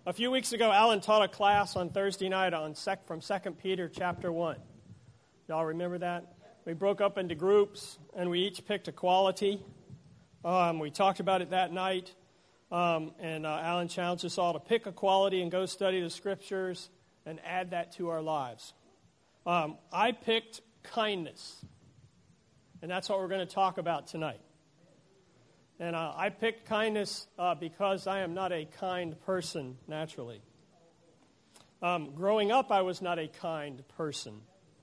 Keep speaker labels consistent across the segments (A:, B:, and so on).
A: A few weeks ago, Alan taught a class on Thursday night from 2 Peter chapter 1. Y'all remember that? We broke up into groups, and we each picked a quality. We talked about it that night, and Alan challenged us all to pick a quality and go study the Scriptures and add that to our lives. I picked kindness, and that's what we're going to talk about tonight. And I picked kindness because I am not a kind person naturally. Growing up, I was not a kind person.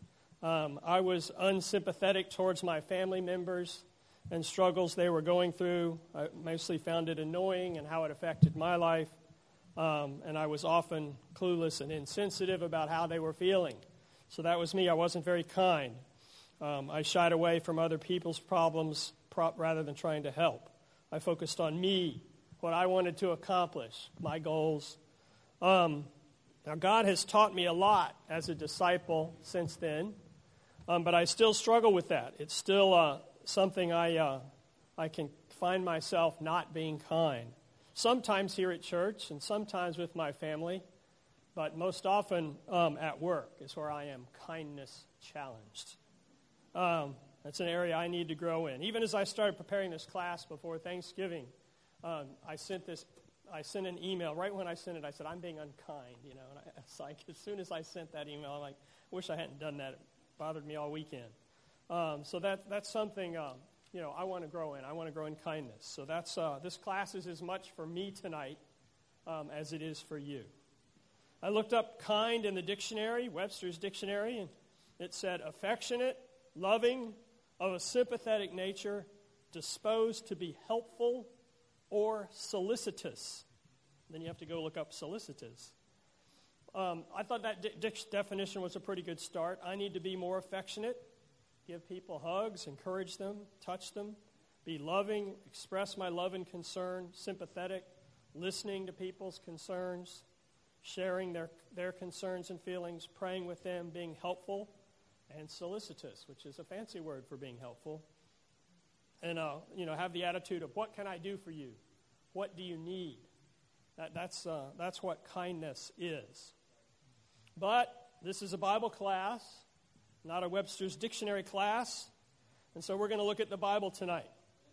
A: I was unsympathetic towards my family members and struggles they were going through. I mostly found it annoying and how it affected my life. And I was often clueless and insensitive about how they were feeling. So that was me. I wasn't very kind. I shied away from other people's problems rather than trying to help. I focused on me, what I wanted to accomplish, my goals. Now, God has taught me a lot as a disciple since then, but I still struggle with that. It's still something I can find myself not being kind. Sometimes here at church and sometimes with my family, but most often at work is where I am kindness challenged. That's an area I need to grow in. Even as I started preparing this class before Thanksgiving, I sent an email. Right when I sent it, I said, I'm being unkind, And it's like, as soon as I sent that email, I'm like, I wish I hadn't done that. It bothered me all weekend. So that's something, I want to grow in. I want to grow in kindness. So that's this class is as much for me tonight as it is for you. I looked up kind in the dictionary, Webster's dictionary, and it said affectionate, loving, of a sympathetic nature, disposed to be helpful or solicitous. Then you have to go look up solicitous. I thought that definition was a pretty good start. I need to be more affectionate, give people hugs, encourage them, touch them, be loving, express my love and concern, sympathetic, listening to people's concerns, sharing their concerns and feelings, praying with them, being helpful, and solicitous, which is a fancy word for being helpful. And, have the attitude of, what can I do for you? What do you need? That's what kindness is. But this is a Bible class, not a Webster's Dictionary class, and so we're going to look at the Bible tonight.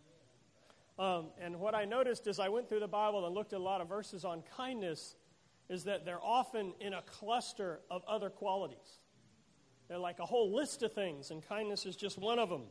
A: And what I noticed as I went through the Bible and looked at a lot of verses on kindness is that they're often in a cluster of other qualities. They're like a whole list of things, and kindness is just one of them.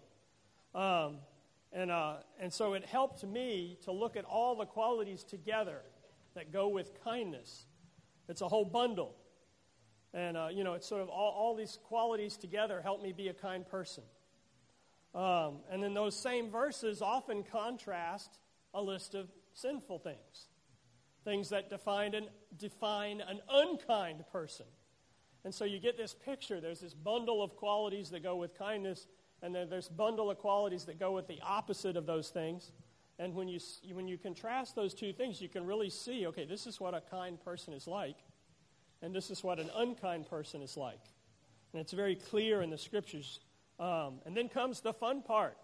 A: And so it helped me to look at all the qualities together that go with kindness. It's a whole bundle. And, it's sort of all these qualities together help me be a kind person. And then those same verses often contrast a list of sinful things that define an unkind person. And so you get this picture. There's this bundle of qualities that go with kindness, and then there's a bundle of qualities that go with the opposite of those things. And when you contrast those two things, you can really see, okay, this is what a kind person is like, and this is what an unkind person is like. And it's very clear in the Scriptures. And then comes the fun part.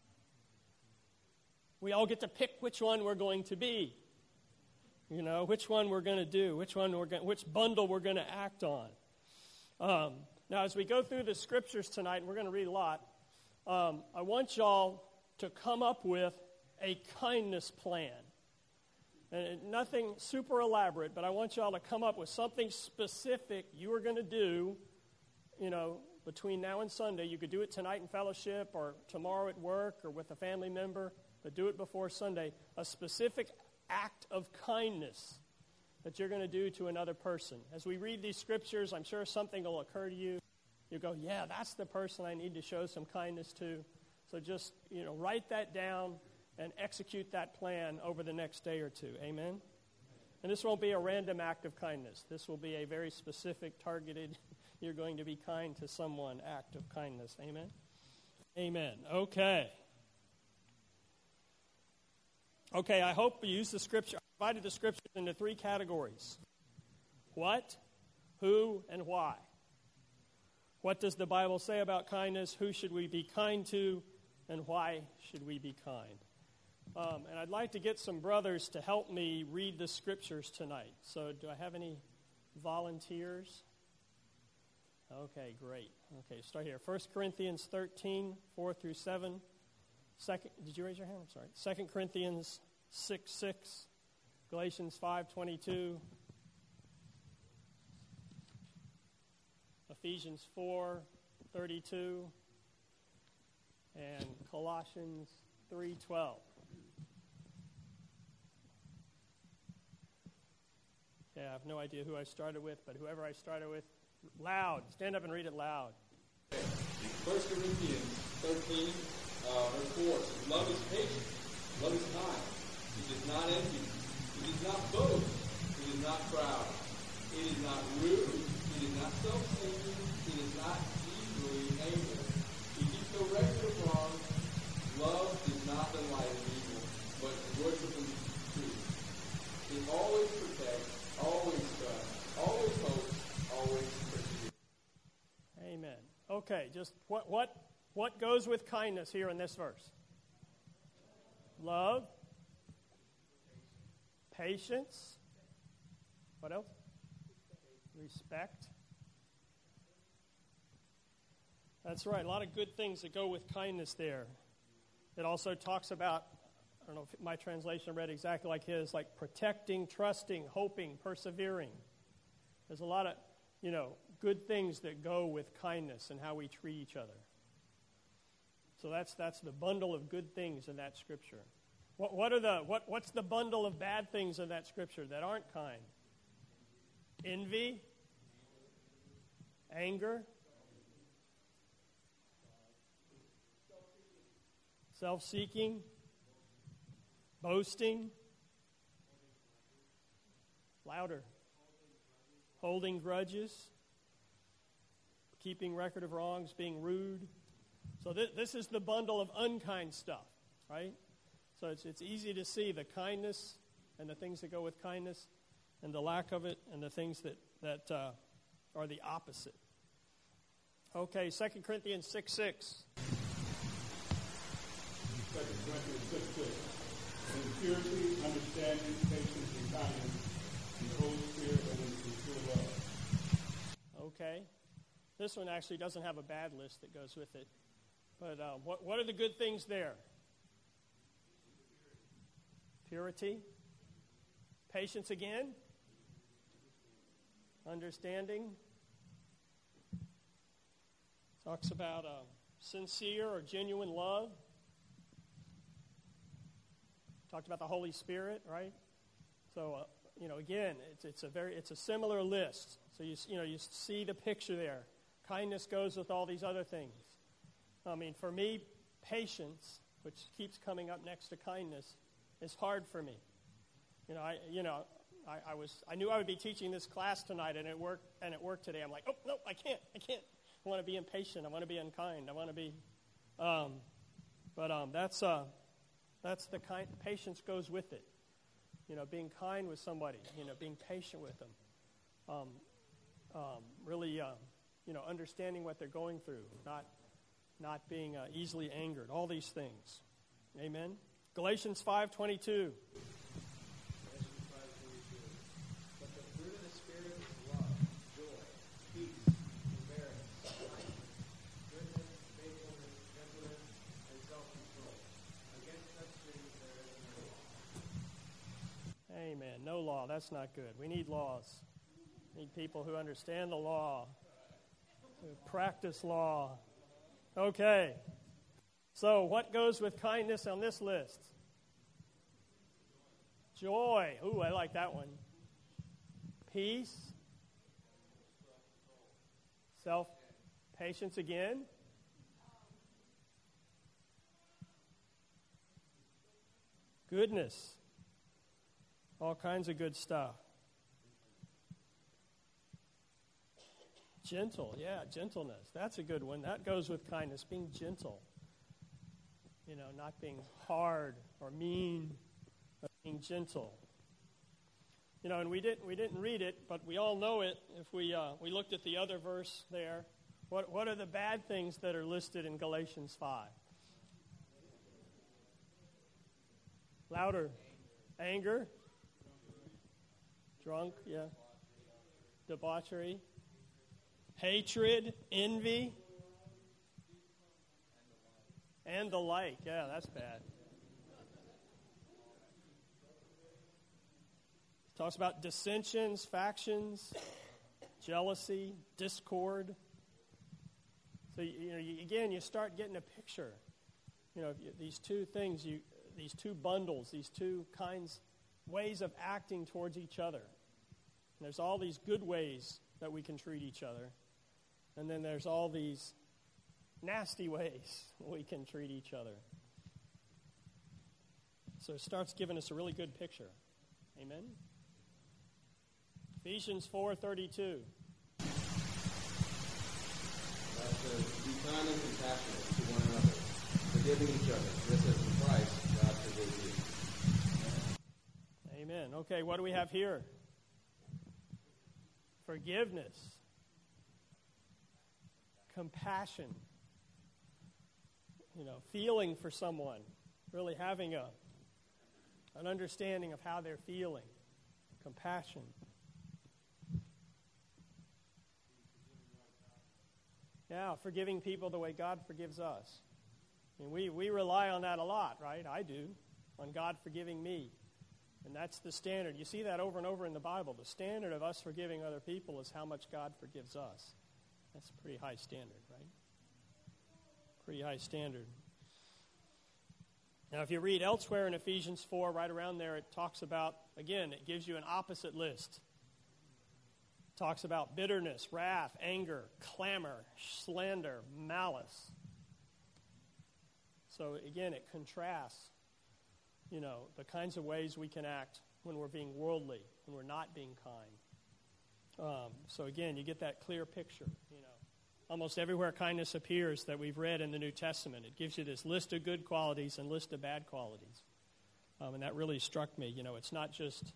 A: We all get to pick which one we're going to be. Which one we're going to do, which bundle we're going to act on. Now, as we go through the Scriptures tonight, and we're going to read a lot, I want y'all to come up with a kindness plan. And nothing super elaborate, but I want y'all to come up with something specific you are going to do, between now and Sunday. You could do it tonight in fellowship or tomorrow at work or with a family member, but do it before Sunday. A specific act of kindness that you're going to do to another person. As we read these Scriptures, I'm sure something will occur to you. You go, yeah, that's the person I need to show some kindness to. So just, write that down and execute that plan over the next day or two. Amen? And this won't be a random act of kindness. This will be a very specific, targeted, you're going to be kind to someone act of kindness. Amen? Amen. Okay, I hope you use the Scripture. I divided the Scriptures into three categories. What, who, and why. What does the Bible say about kindness? Who should we be kind to? And why should we be kind? And I'd like to get some brothers to help me read the scriptures tonight. So do I have any volunteers? Okay, great. Okay, start here. 1 Corinthians 13, 4 through 7. Did you raise your hand? I'm sorry. 2 Corinthians 6, 6. Galatians 5, 22. Ephesians 4, 32. And Colossians 3, 12. Okay, I have no idea who I started with, but whoever I started with, loud. Stand up and read it loud.
B: Okay. 1 Corinthians 13, verse 4 says, love is patient, love is kind. It does not envy. It does not boast. It is not proud. It is not rude. It is not self-seeking. It is not easily angered. It keeps no record of wrong. Love does not delight in evil, but worships truth. It always protects, always trusts, always hopes, always perseveres.
A: Amen. Okay, just what goes with kindness here in this verse? Love, patience. What else? Respect. That's right. A lot of good things that go with kindness there. It also talks about, I don't know if my translation read exactly like his, like protecting, trusting, hoping, persevering. There's a lot of, good things that go with kindness and how we treat each other. So that's the bundle of good things in that scripture. What's the bundle of bad things in that scripture that aren't kind? Envy, anger, self-seeking, boasting, louder, holding grudges, keeping record of wrongs, being rude. So this is the bundle of unkind stuff, right? So it's easy to see the kindness and the things that go with kindness and the lack of it and the things that are the opposite. Okay, 2 Corinthians 6, 6.
C: 2 Corinthians 6, 6. In purity, understanding, patience, and kindness, in the Holy Spirit, and in true love.
A: Okay. This one actually doesn't have a bad list that goes with it. But what are the good things there? Purity. Patience again. Understanding. Talks about sincere or genuine love. Talked about the Holy Spirit, right? So, again, it's a similar list. So you see the picture there. Kindness goes with all these other things. I mean, for me, patience, which keeps coming up next to kindness, is hard for me. I knew I would be teaching this class tonight, and it worked today. I'm like, oh no, I can't. I want to be impatient. I want to be unkind. I want to be, that's the kind. Patience goes with it. Being kind with somebody. Being patient with them. Really, understanding what they're going through. Not being easily angered. All these things. Amen. Galatians 5:22. Amen. No law. That's not good. We need laws. We need people who understand the law, who practice law. Okay. So what goes with kindness on this list? Joy. Ooh, I like that one. Peace. Patience again. Goodness. All kinds of good stuff. Gentle, gentleness. That's a good one. That goes with kindness, being gentle. Not being hard or mean, but being gentle. And we didn't read it, but we all know it if we looked at the other verse there. What are the bad things that are listed in Galatians 5? Louder. Anger. Drunk, yeah. Debauchery. Hatred, envy. And the like. Yeah, that's bad. Talks about dissensions, factions, jealousy, discord. So, again, you start getting a picture. These two things, these two bundles, these two ways of acting towards each other. And there's all these good ways that we can treat each other. And then there's all these nasty ways we can treat each other. So it starts giving us a really good picture. Amen? Ephesians 4:32.
B: That says, be kind and compassionate to one another, forgiving each other, just as in Christ God forgave you.
A: Amen. Okay, what do we have here? Forgiveness. Compassion. Feeling for someone. Really having an understanding of how they're feeling. Compassion. Yeah, forgiving people the way God forgives us. We rely on that a lot, right? I do, on God forgiving me. And that's the standard. You see that over and over in the Bible. The standard of us forgiving other people is how much God forgives us. That's a pretty high standard, right? Pretty high standard. Now, if you read elsewhere in Ephesians 4, right around there, it talks about, again, it gives you an opposite list. It talks about bitterness, wrath, anger, clamor, slander, malice. So, again, it contrasts, the kinds of ways we can act when we're being worldly, when we're not being kind. So, again, you get that clear picture, Almost everywhere kindness appears that we've read in the New Testament, it gives you this list of good qualities and list of bad qualities. And that really struck me. It's not just,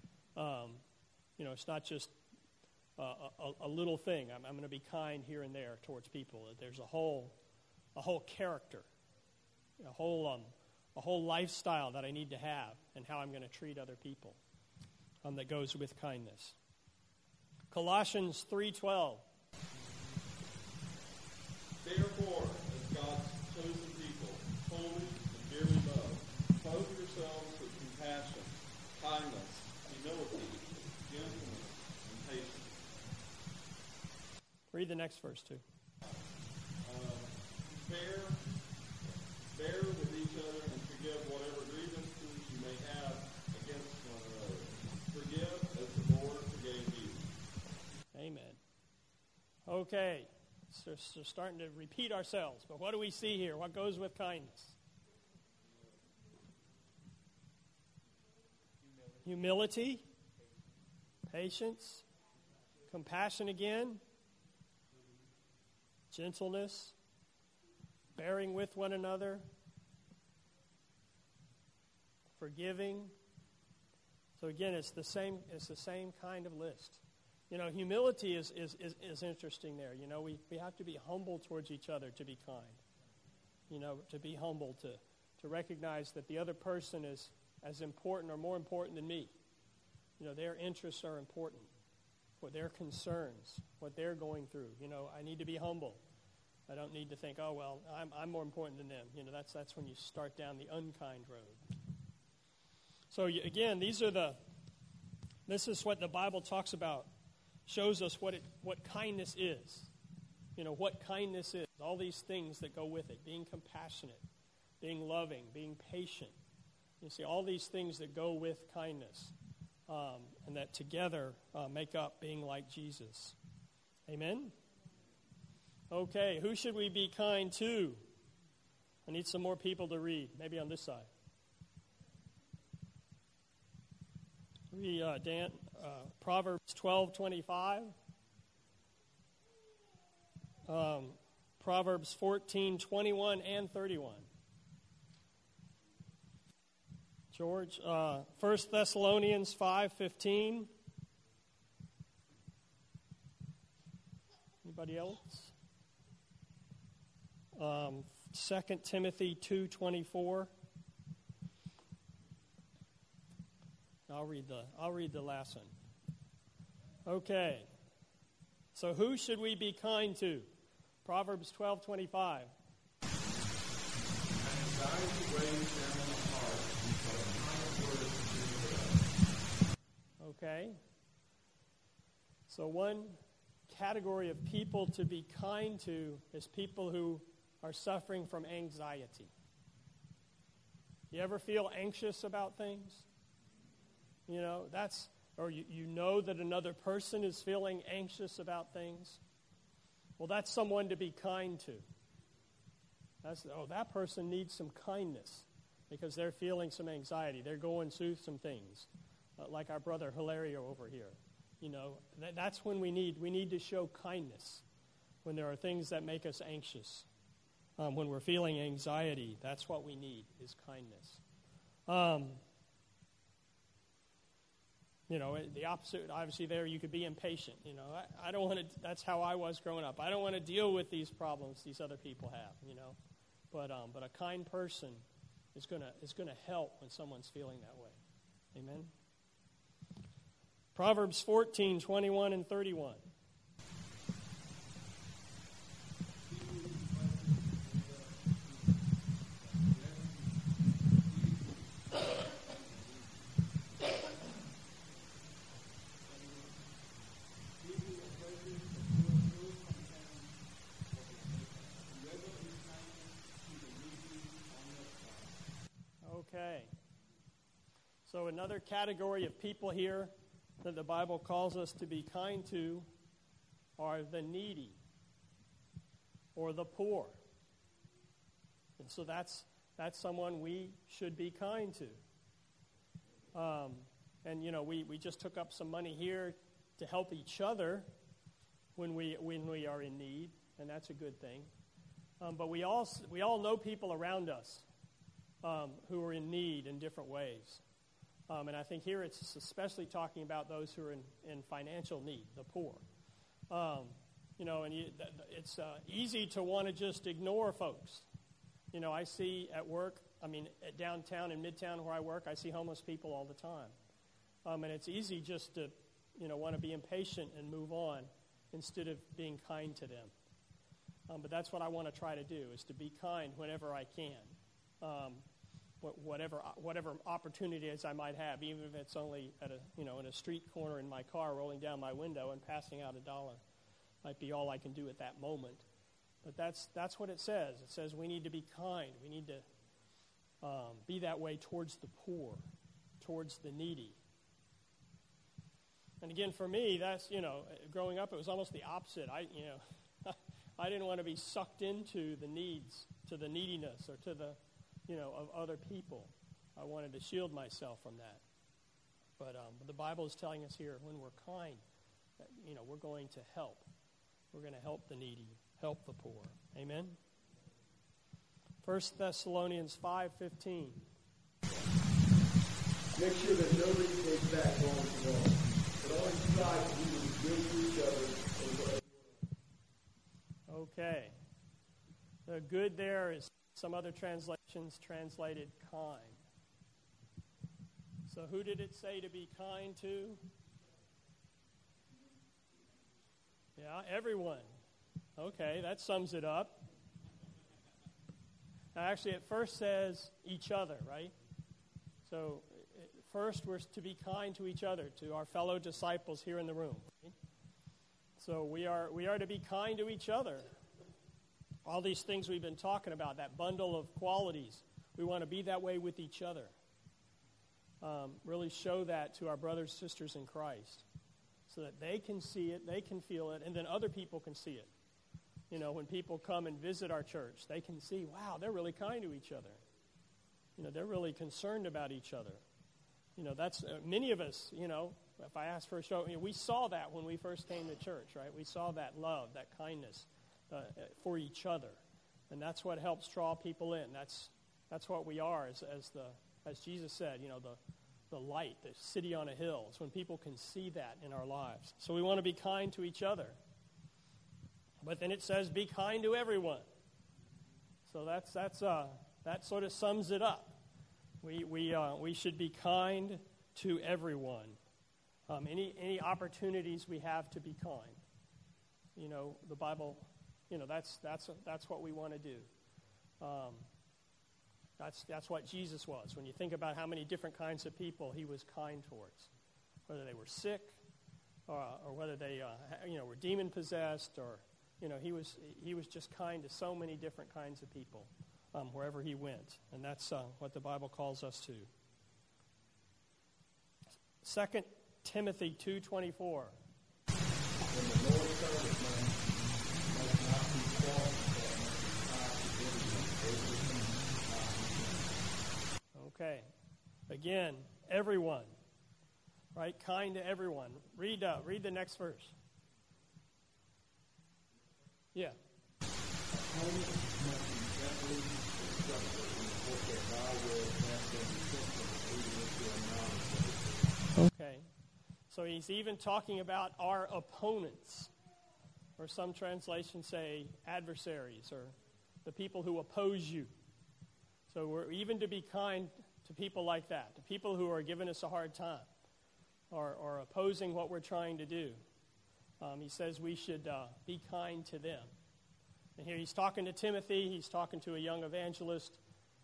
A: it's not just a little thing. I'm going to be kind here and there towards people. There's a whole character, a whole lifestyle that I need to have, and how I'm going to treat other people that goes with kindness. Colossians 3:12.
B: Therefore, as God's chosen people, holy and dearly loved, clothe yourselves with compassion, kindness, humility, gentleness, and patience.
A: Read the next verse, too.
B: Bear with each other and forgive whatever grievances you may have against one another. Forgive as the Lord forgave you.
A: Amen. Okay. So starting to repeat ourselves, but what do we see here? What goes with kindness? Humility, patience, compassion again, gentleness, bearing with one another, forgiving. So again, it's the same kind of list. Humility is interesting there. We have to be humble towards each other to be kind. To be humble, to recognize that the other person is as important or more important than me. Their interests are important, what their concerns, what they're going through. I need to be humble. I don't need to think, oh, well, I'm more important than them. That's when you start down the unkind road. So again, this is what the Bible talks about. Shows us what kindness is. What kindness is. All these things that go with it. Being compassionate, being loving, being patient. You see, all these things that go with kindness. And that together make up being like Jesus. Amen? Okay, who should we be kind to? I need some more people to read. Maybe on this side. Read Dan, Proverbs 12:25. Proverbs 14:21 and 31. George, 1 Thessalonians 5:15. Anybody else? 2 Timothy 2:24. I'll read the last one. Okay. So who should we be kind to? Proverbs 12:25. Okay. So one category of people to be kind to is people who are suffering from anxiety. You ever feel anxious about things? You know, or you know that another person is feeling anxious about things. Well, that's someone to be kind to. That person needs some kindness because they're feeling some anxiety. They're going through some things, like our brother Hilario over here. You know, that's when we need to show kindness when there are things that make us anxious. When we're feeling anxiety, that's what we need is kindness. You know, the opposite, obviously there you could be impatient. You know, I don't want to, that's how I was growing up. I don't want to deal with these problems these other people have, you know. But a kind person is going to help when someone's feeling that way. Amen. Proverbs 14:21 and 31. Okay. So another category of people here that the Bible calls us to be kind to are the needy or the poor. And so that's someone we should be kind to. And, you know, we just took up some money here to help each other when we are in need, and that's a good thing. But we all know people around us who are in need in different ways. And I think here it's especially talking about those who are in financial need, the poor. You know, and it's easy to want to just ignore folks. You know, I see at work, at downtown and midtown where I work, I see homeless people all the time. And it's easy just to, want to be impatient and move on instead of being kind to them. But that's what I want to try to do, is to be kind whenever I can. Whatever opportunities I might have, even if it's only at in a street corner in my car rolling down my window and passing out $1, might be all I can do at that moment. But that's what it says. It says we need to be kind. We need to be that way towards the poor, towards the needy. And again, for me, that's growing up, it was almost the opposite. I didn't want to be sucked into the needs, to the neediness, or to the of other people. I wanted to shield myself from that. But the Bible is telling us here, when we're kind, that, we're going to help. We're going to help the needy, help the poor. Amen? 1 Thessalonians 5:15.
D: Make sure that nobody takes back wrong for wrong, but always strive to do what is good for each other and for everyone.
A: Okay. The good there is some other translations translated kind. So who did it say to be kind to? Yeah, everyone. Okay, that sums it up. Now, actually, it first says each other, right? So first we're to be kind to each other, to our fellow disciples here in the room. Right? So we are to be kind to each other. All these things we've been talking about, that bundle of qualities, we want to be that way with each other. Really show that to our brothers and sisters in Christ so that they can see it, they can feel it, and then other people can see it. When people come and visit our church, they can see, wow, they're really kind to each other. They're really concerned about each other. That's many of us, if I ask for a show, we saw that when we first came to church, right? We saw that love, that kindness. For each other, and that's what helps draw people in. That's what we are, as Jesus said. The light, the city on a hill. It's when people can see that in our lives. So we want to be kind to each other. But then it says, be kind to everyone. So that sort of sums it up. We should be kind to everyone. Any opportunities we have to be kind. You know, the Bible, you know, that's what we want to do. That's what Jesus was. When you think about how many different kinds of people he was kind towards, whether they were sick, or whether they were demon possessed, or he was just kind to so many different kinds of people wherever he went, and that's what the Bible calls us to. 2 Timothy 2:24. Okay. Again, everyone. Right? Kind to everyone. Read the next verse. Yeah. Okay. So he's even talking about our opponents, or some translations say adversaries, or the people who oppose you. So we're even to be kind to people like that, to people who are giving us a hard time or opposing what we're trying to do. He says we should be kind to them. And here he's talking to Timothy. He's talking to a young evangelist,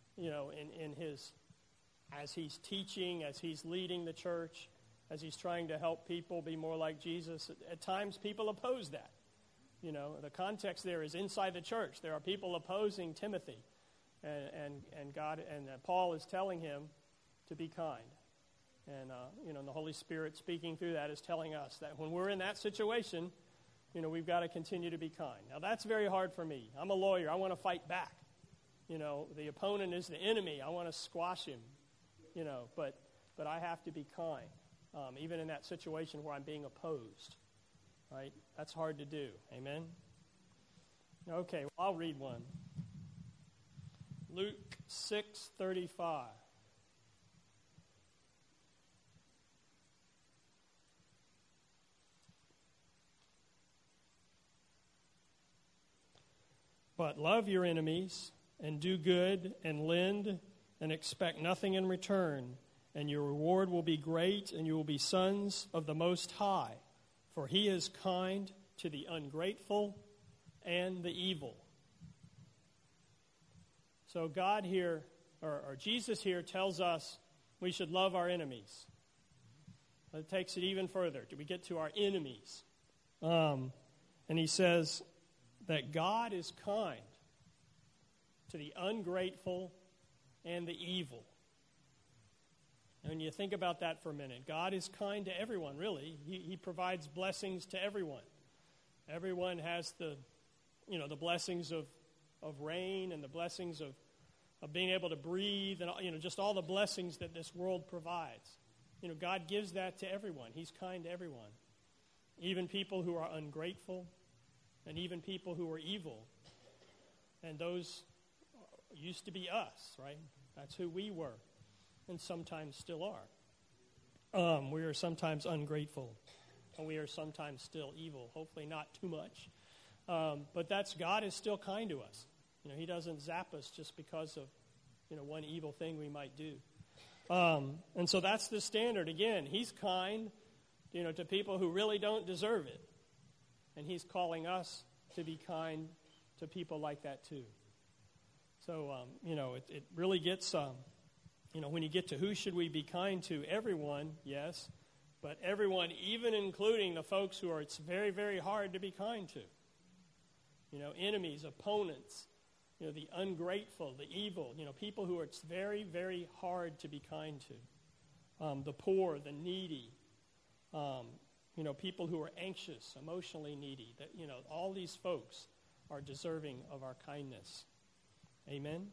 A: as he's teaching, as he's leading the church, as he's trying to help people be more like Jesus. At times, people oppose that. The context there is inside the church. There are people opposing Timothy, and God and Paul is telling him to be kind. And the Holy Spirit speaking through that is telling us that when we're in that situation, we've got to continue to be kind. Now, that's very hard for me. I'm a lawyer. I want to fight back. The opponent is the enemy. I want to squash him. But I have to be kind, even in that situation where I'm being opposed. Right? That's hard to do. Amen? Okay, well, I'll read one. Luke 6:35. But love your enemies, and do good, and lend, and expect nothing in return, and your reward will be great, and you will be sons of the Most High, for he is kind to the ungrateful and the evil. So God here, or Jesus here, tells us we should love our enemies. It takes it even further. Do we get to our enemies? And he says that God is kind to the ungrateful and the evil. And when you think about that for a minute, God is kind to everyone, really. He provides blessings to everyone. Everyone has the blessings of rain and the blessings of being able to breathe and, just all the blessings that this world provides. God gives that to everyone. He's kind to everyone. Even people who are ungrateful and even people who are evil. And those used to be us, right? That's who we were and sometimes still are. We are sometimes ungrateful and we are sometimes still evil. Hopefully not too much. But God is still kind to us. He doesn't zap us just because of, one evil thing we might do. And so that's the standard. Again, he's kind, to people who really don't deserve it. And he's calling us to be kind to people like that too. So, it really gets, when you get to who should we be kind to, everyone, yes, but everyone, even including the folks who it's very, very hard to be kind to. Enemies, opponents, the ungrateful, the evil, people who it's very, very hard to be kind to. The poor, the needy, people who are anxious, emotionally needy. That all these folks are deserving of our kindness. Amen?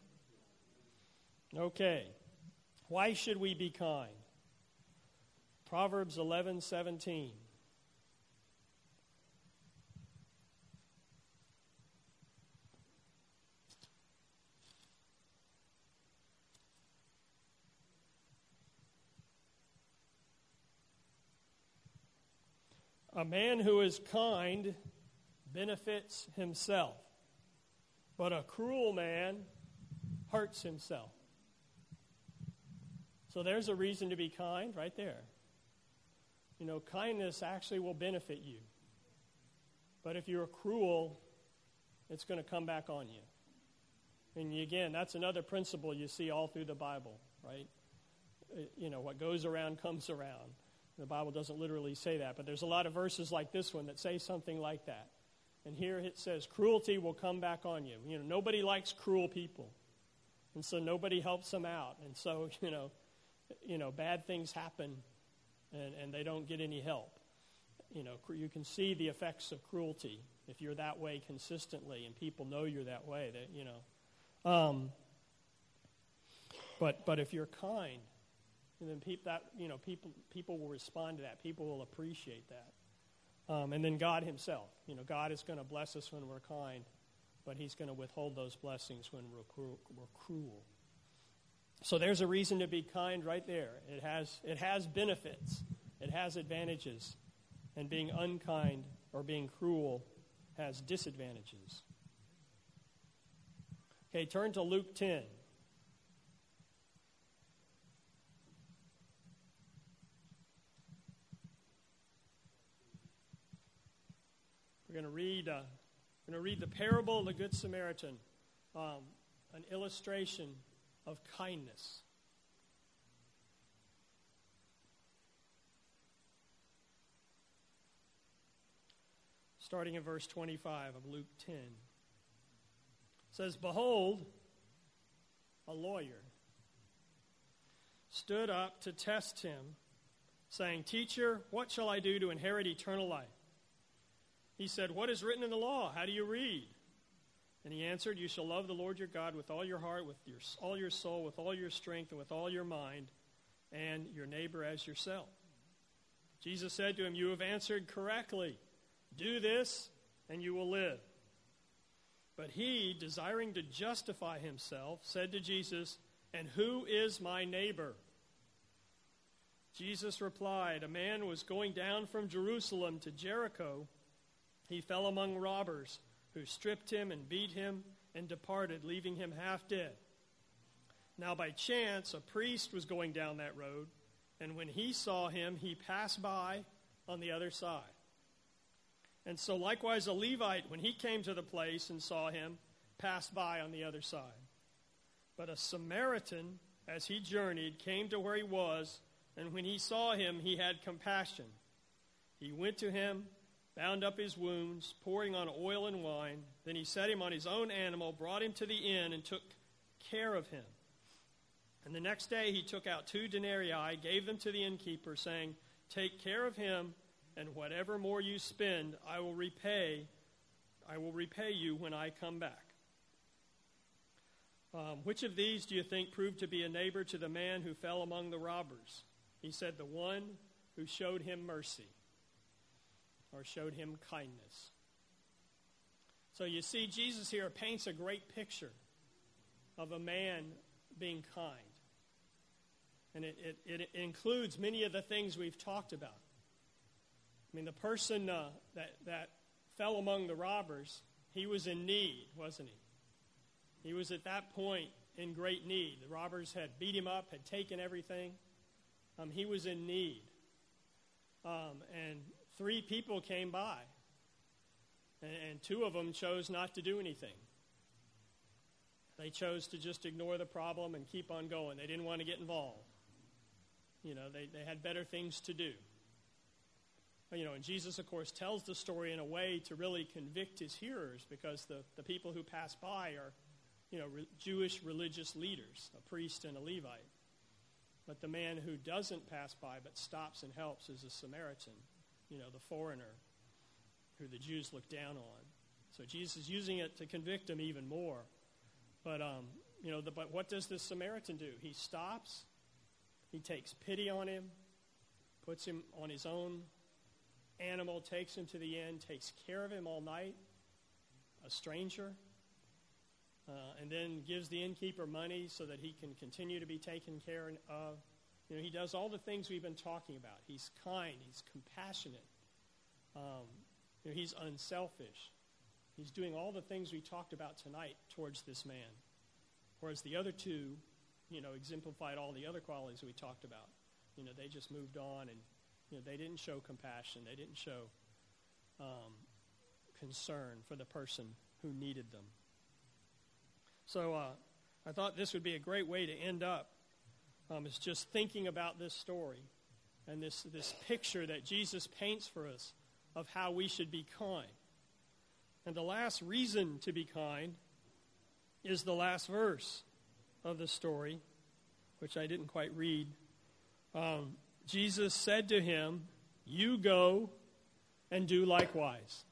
A: Okay. Why should we be kind? Proverbs 11:17. A man who is kind benefits himself, but a cruel man hurts himself. So there's a reason to be kind right there. You know, kindness actually will benefit you. But if you're cruel, it's going to come back on you. And again, that's another principle you see all through the Bible, right? You know, what goes around comes around. The Bible doesn't literally say that, but there's a lot of verses like this one that say something like that. And here it says, cruelty will come back on you. You know, nobody likes cruel people. And so nobody helps them out. And so, you know, bad things happen and they don't get any help. You know, you can see the effects of cruelty if you're that way consistently and people know you're that way, that, you know. But if you're kind, then people will respond to that. People will appreciate that. And then God himself. You know, God is going to bless us when we're kind, but he's going to withhold those blessings when we're cruel. So there's a reason to be kind right there. It has benefits. It has advantages. And being unkind or being cruel has disadvantages. Okay, turn to Luke 10. We're going to read the parable of the Good Samaritan, an illustration of kindness. Starting in verse 25 of Luke 10. It says, "Behold, a lawyer stood up to test him, saying, 'Teacher, what shall I do to inherit eternal life?' He said, 'What is written in the law? How do you read?' And he answered, 'You shall love the Lord your God with all your heart, with all your soul, with all your strength, and with all your mind, and your neighbor as yourself.' Jesus said to him, 'You have answered correctly. Do this, and you will live.' But he, desiring to justify himself, said to Jesus, 'And who is my neighbor?' Jesus replied, 'A man was going down from Jerusalem to Jericho. He fell among robbers, who stripped him and beat him and departed, leaving him half dead. Now by chance a priest was going down that road, and when he saw him, he passed by on the other side. And so likewise a Levite, when he came to the place and saw him, passed by on the other side. But a Samaritan, as he journeyed, came to where he was, and when he saw him, he had compassion. He went to him, bound up his wounds, pouring on oil and wine. Then he set him on his own animal, brought him to the inn, and took care of him. And the next day he took out 2 denarii, gave them to the innkeeper, saying, 'Take care of him, and whatever more you spend, I will repay you when I come back.' Which of these do you think proved to be a neighbor to the man who fell among the robbers?" He said, "The one who showed him mercy," or showed him kindness. So you see, Jesus here paints a great picture of a man being kind. And it includes many of the things we've talked about. I mean, the person that fell among the robbers, he was in need, wasn't he? He was at that point in great need. The robbers had beat him up, had taken everything. He was in need. And 3 people came by, and 2 of them chose not to do anything. They chose to just ignore the problem and keep on going. They didn't want to get involved. You know, they had better things to do. You know, and Jesus, of course, tells the story in a way to really convict his hearers, because the people who pass by are, you know, Jewish religious leaders, a priest and a Levite. But the man who doesn't pass by but stops and helps is a Samaritan, you know, the foreigner who the Jews look down on. So Jesus is using it to convict him even more. But, but what does this Samaritan do? He stops, he takes pity on him, puts him on his own animal, takes him to the inn, takes care of him all night, a stranger, and then gives the innkeeper money so that he can continue to be taken care of. You know, he does all the things we've been talking about. He's kind, he's compassionate, he's unselfish. He's doing all the things we talked about tonight towards this man. Whereas the other 2 exemplified all the other qualities we talked about. They just moved on, and they didn't show compassion. They didn't show concern for the person who needed them. So I thought this would be a great way to end up, is just thinking about this story and this picture that Jesus paints for us of how we should be kind. And the last reason to be kind is the last verse of the story, which I didn't quite read. Jesus said to him, "You go and do likewise."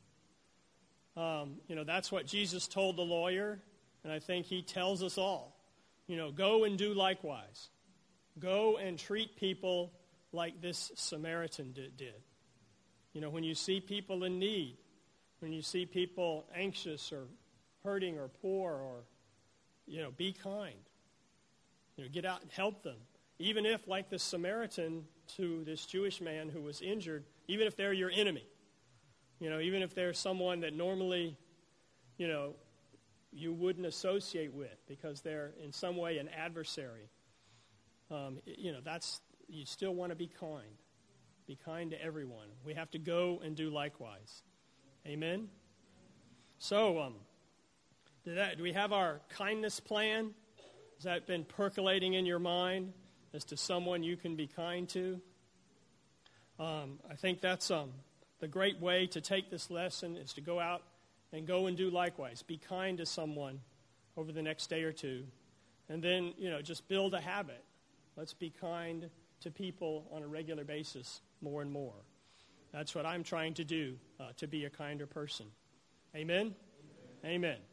A: That's what Jesus told the lawyer, and I think he tells us all. Go and do likewise. Go and treat people like this Samaritan did. When you see people in need, when you see people anxious or hurting or poor, or, be kind. Get out and help them. Even if, like the Samaritan to this Jewish man who was injured, even if they're your enemy. Even if they're someone that normally, you wouldn't associate with because they're in some way an adversary. You still want to be kind. Be kind to everyone. We have to go and do likewise. Amen? So, do we have our kindness plan? Has that been percolating in your mind as to someone you can be kind to? I think that's the great way to take this lesson is to go out and go and do likewise. Be kind to someone over the next day or two. And then, just build a habit. Let's be kind to people on a regular basis more and more. That's what I'm trying to do, to be a kinder person. Amen? Amen. Amen.